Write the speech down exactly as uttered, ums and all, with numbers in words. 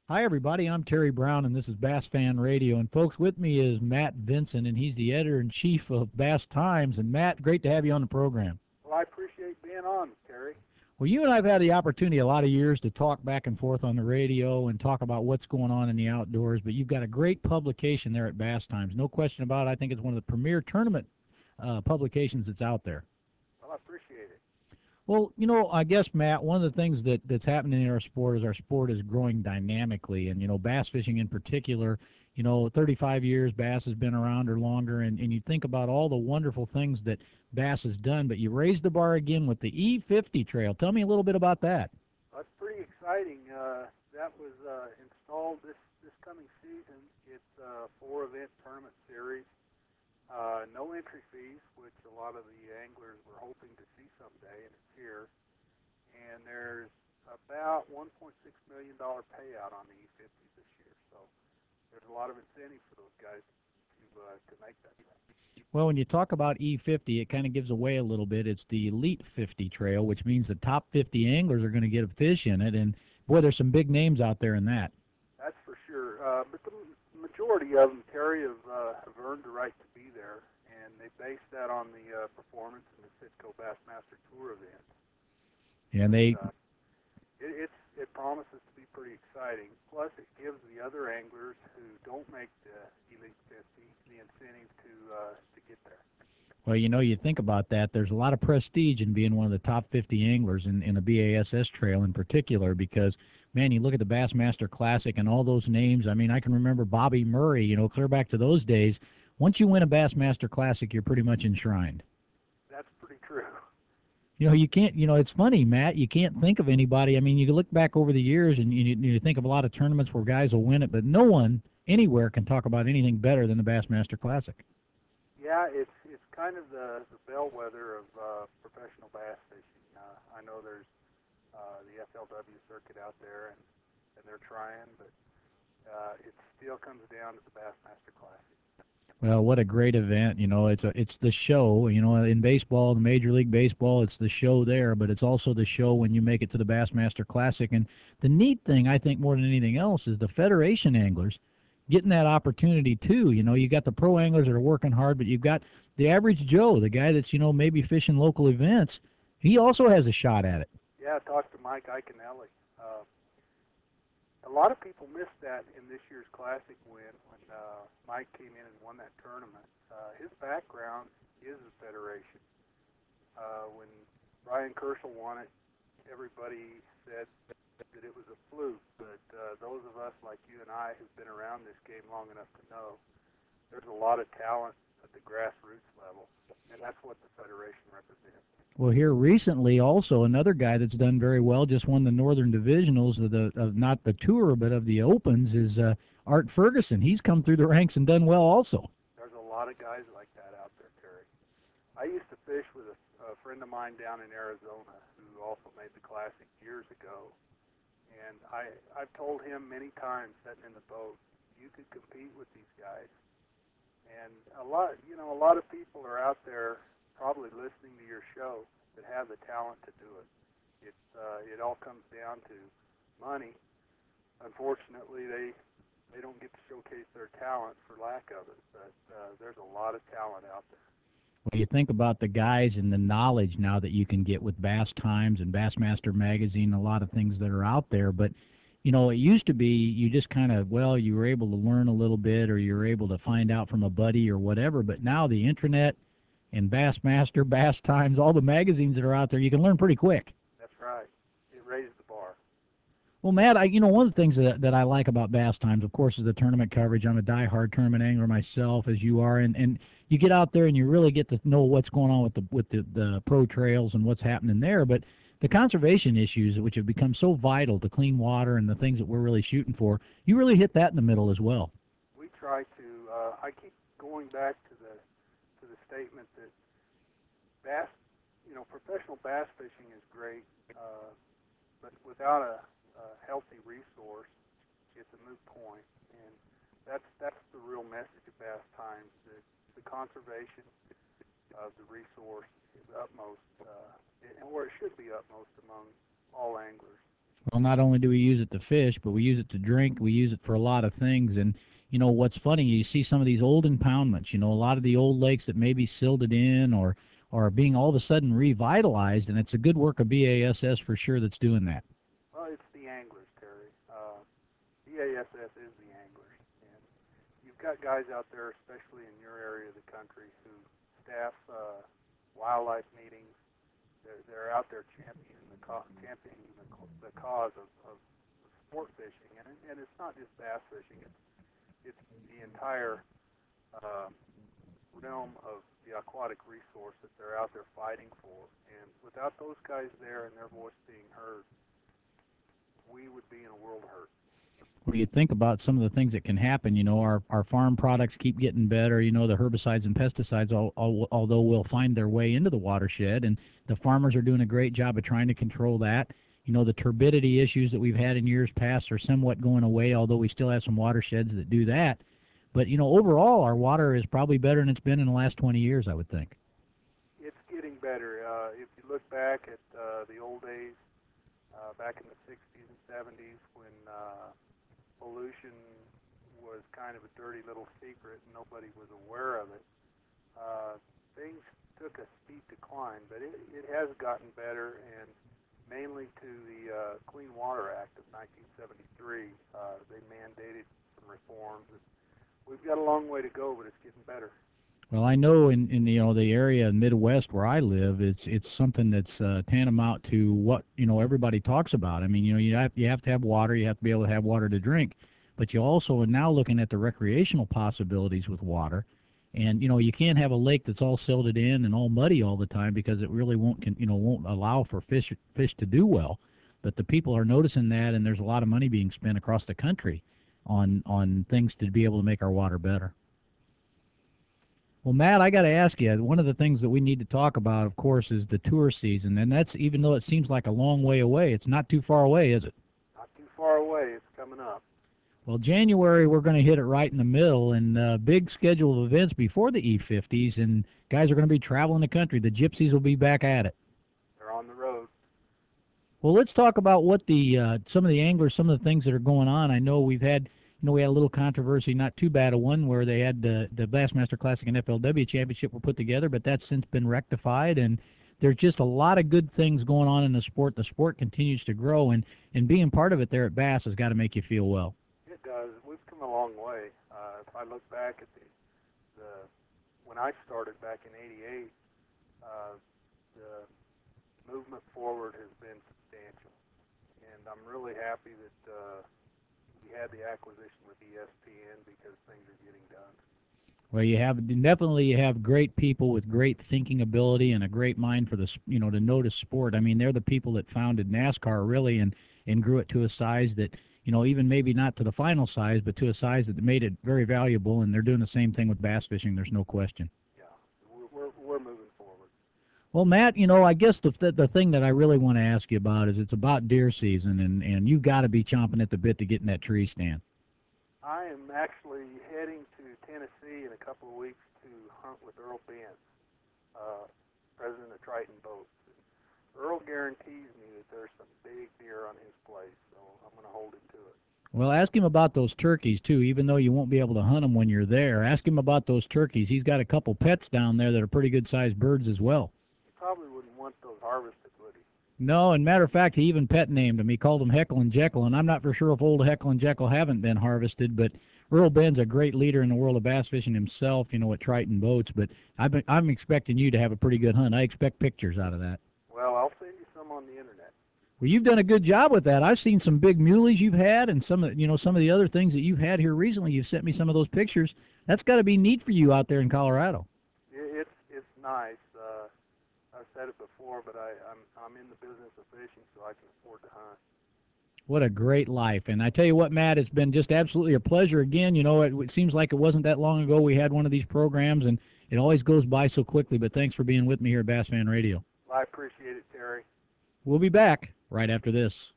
Hi, everybody. I'm Terry Brown, and this is Bass Fan Radio. And, folks, with me is Matt Vincent, and he's the editor in chief of Bass Times. And, Matt, great to have you on the program. Well, I appreciate being on, Terry. Well, you and I have had the opportunity a lot of years to talk back and forth on the radio and talk about what's going on in the outdoors, but you've got a great publication there at Bass Times. No question about it. I think it's one of the premier tournament uh, publications that's out there. Well, I appreciate it. Well, you know, I guess Matt, one of the things that that's happening in our sport is our sport is growing dynamically, and you know, bass fishing in particular. You know, thirty-five years bass has been around or longer, and and you think about all the wonderful things that bass has done, but you raised the bar again with the E fifty trail. Tell me a little bit about that. That's pretty exciting. Uh, that was uh, installed this, this coming season. It's a four event tournament series. Uh, no entry fees, which a lot of the anglers were hoping to see someday, and it's here. And there's about one point six million dollars payout on the E fifty this year. So there's a lot of incentive for those guys to, uh, to make that. Well, when you talk about E fifty, it kind of gives away a little bit. It's the Elite fifty trail, which means the top fifty anglers are going to get a fish in it, and boy, there's some big names out there in that. That's for sure. Uh, but the majority of them, Terry, have, uh, have earned the right to be there, and they base that on the uh, performance in the Citco Bassmaster Tour event. And But they uh, it, it's, it promises to be pretty exciting. Plus, it gives the other anglers who don't make the Elite fifty the incentive to uh, to get there. Well, you know, you think about that. There's a lot of prestige in being one of the top fifty anglers in, in a B A S S trail in particular because, man, you look at the Bassmaster Classic and all those names. I mean, I can remember Bobby Murray, you know, clear back to those days. Once you win a Bassmaster Classic, you're pretty much enshrined. That's pretty true. You know, you can't, you know, it's funny, Matt, you can't think of anybody. I mean, you can look back over the years and you, you think of a lot of tournaments where guys will win it, but no one anywhere can talk about anything better than the Bassmaster Classic. Yeah, it's it's kind of the, the bellwether of uh, professional bass fishing. Uh, I know there's uh, the F L W circuit out there, and, and they're trying, but uh, it still comes down to the Bassmaster Classic. Well, what a great event! You know, it's a it's the show. You know, in baseball, the Major League Baseball, it's the show there, but it's also the show when you make it to the Bassmaster Classic. And the neat thing, I think, more than anything else, is the Federation anglers getting that opportunity too. You know, you got the pro anglers that are working hard, but you've got the average Joe, the guy that's you know maybe fishing local events. He also has a shot at it. Yeah, I talked to Mike Iconelli. Uh, a lot of people missed that in this year's Classic win when uh, Mike came in and won that tournament. Uh, his background is the Federation. Uh, when Brian Kerschel won it, everybody said that it was a fluke, but uh, those of us like you and I who've been around this game long enough to know there's a lot of talent at the grassroots level, and that's what the Federation represents. Well, here recently, also another guy that's done very well, just won the Northern Divisionals of the of not the tour but of the Opens is uh, Art Ferguson. He's come through the ranks and done well also. There's a lot of guys like that out there, Terry. I used to fish with a, a friend of mine down in Arizona who also made the Classic years ago, and I I've told him many times sitting in the boat, you could compete with these guys. And a lot, you know, a lot of people are out there probably listening to your show that have the talent to do it. It uh, it all comes down to money. Unfortunately, they they don't get to showcase their talent for lack of it. But uh, there's a lot of talent out there. Well, you think about the guys and the knowledge now that you can get with Bass Times and Bassmaster Magazine, a lot of things that are out there. But, you know, it used to be you just kind of, well, you were able to learn a little bit or you were able to find out from a buddy or whatever. But now the internet and Bassmaster, Bass Times, all the magazines that are out there, you can learn pretty quick. That's right. It raised the bar. Well, Matt, I, you know, one of the things that, that I like about Bass Times, of course, is the tournament coverage. I'm a diehard tournament angler myself, as you are, and, and you get out there and you really get to know what's going on with the with the, the pro trails and what's happening there. But the conservation issues, which have become so vital to clean water and the things that we're really shooting for, you really hit that in the middle as well. We try to. Uh, I keep going back to the to the statement that bass, you know, professional bass fishing is great, uh, but without a, a healthy resource, it's a moot point. And that's that's the real message of Bass Times. That the conservation of the resource is utmost, uh, and where it should be utmost among all anglers. Well, not only do we use it to fish, but we use it to drink. We use it for a lot of things. And, you know, what's funny, you see some of these old impoundments, you know, a lot of the old lakes that may be silted in or, or are being all of a sudden revitalized. And it's a good work of B A S S for sure that's doing that. Well, it's the anglers, Terry. Uh, B A S S is the anglers. And you've got guys out there, especially in your area of the country, who staff uh, wildlife meetings. They're, they're out there championing the, co- championing the, the cause of, of sport fishing. And, and it's not just bass fishing. It's, it's the entire uh, realm of the aquatic resource that they're out there fighting for. And without those guys there and their voice being heard, we would be in a world of hurt. Well, you think about some of the things that can happen. You know, our, our farm products keep getting better. You know, the herbicides and pesticides, al- al- although will find their way into the watershed, and the farmers are doing a great job of trying to control that. You know, the turbidity issues that we've had in years past are somewhat going away, although we still have some watersheds that do that. But, you know, overall, our water is probably better than it's been in the last twenty years, I would think. It's getting better. Uh, if you look back at uh, the old days, uh, back in the sixties and seventies, when uh, pollution was kind of a dirty little secret and nobody was aware of it, uh, things took a steep decline, but it, it has gotten better, and mainly to the uh, Clean Water Act of nineteen seventy-three. Uh, they mandated some reforms. We've got a long way to go, but it's getting better. Well, I know in, in you know the area Midwest where I live, it's it's something that's uh, tantamount to what you know everybody talks about. I mean, you know, you have you have to have water, you have to be able to have water to drink, but you also are now looking at the recreational possibilities with water, and you know you can't have a lake that's all silted in and all muddy all the time because it really won't can, you know won't allow for fish fish to do well. But the people are noticing that, and there's a lot of money being spent across the country on on things to be able to make our water better. Well, Matt, I got to ask you, one of the things that we need to talk about, of course, is the tour season. And that's, even though it seems like a long way away, it's not too far away, is it? Not too far away. It's coming up. Well, January, we're going to hit it right in the middle, and uh, big schedule of events before the E fifties, and guys are going to be traveling the country. The Gypsies will be back at it. They're on the road. Well, let's talk about what the uh, some of the anglers, some of the things that are going on. I know we've had, you know, we had a little controversy, not too bad a one, where they had the the Bassmaster Classic and F L W Championship were put together, but that's since been rectified, and there's just a lot of good things going on in the sport. The sport continues to grow, and and being part of it there at Bass has got to make you feel well. It does. We've come a long way. Uh, if I look back at the, the when I started back in eighty-eight, uh, the movement forward has been substantial. And I'm really happy that uh, we had the acquisition with E S P N because things are getting done. Well, you have definitely you have great people with great thinking ability and a great mind for the you know to notice sport. I mean, they're the people that founded NASCAR really and and grew it to a size that you know even maybe not to the final size, but to a size that made it very valuable. And they're doing the same thing with bass fishing. There's no question. Yeah, we're, we're, we're moving forward. Well, Matt, you know, I guess the the, the thing that I really want to ask you about is it's about deer season, and and you've got to be chomping at the bit to get in that tree stand. I am actually heading to Tennessee in a couple of weeks to hunt with Earl Benz, uh, president of Triton Boats. Earl guarantees me that there's some big deer on his place, so I'm going to hold him to it. Well, ask him about those turkeys too. Even though you won't be able to hunt them when you're there, ask him about those turkeys. He's got a couple pets down there that are pretty good sized birds as well. He probably wouldn't want those harvested, would he? No, and matter of fact, he even pet named them. He called them Heckle and Jekyll, and I'm not for sure if old Heckle and Jekyll haven't been harvested, but Earl Ben's a great leader in the world of bass fishing himself, you know, at Triton Boats. But I've been, I'm expecting you to have a pretty good hunt. I expect pictures out of that. Well, I'll send you some on the internet. Well, you've done a good job with that. I've seen some big muleys you've had, and some of you know some of the other things that you've had here recently. You've sent me some of those pictures. That's got to be neat for you out there in Colorado. It's it's nice. Uh, I've said it before, but I, I'm I'm in the business of fishing, so I can afford to hunt. What a great life. And I tell you what, Matt, it's been just absolutely a pleasure again. You know, it, it seems like it wasn't that long ago we had one of these programs, and it always goes by so quickly. But thanks for being with me here at Bass Fan Radio. Well, I appreciate it, Terry. We'll be back right after this.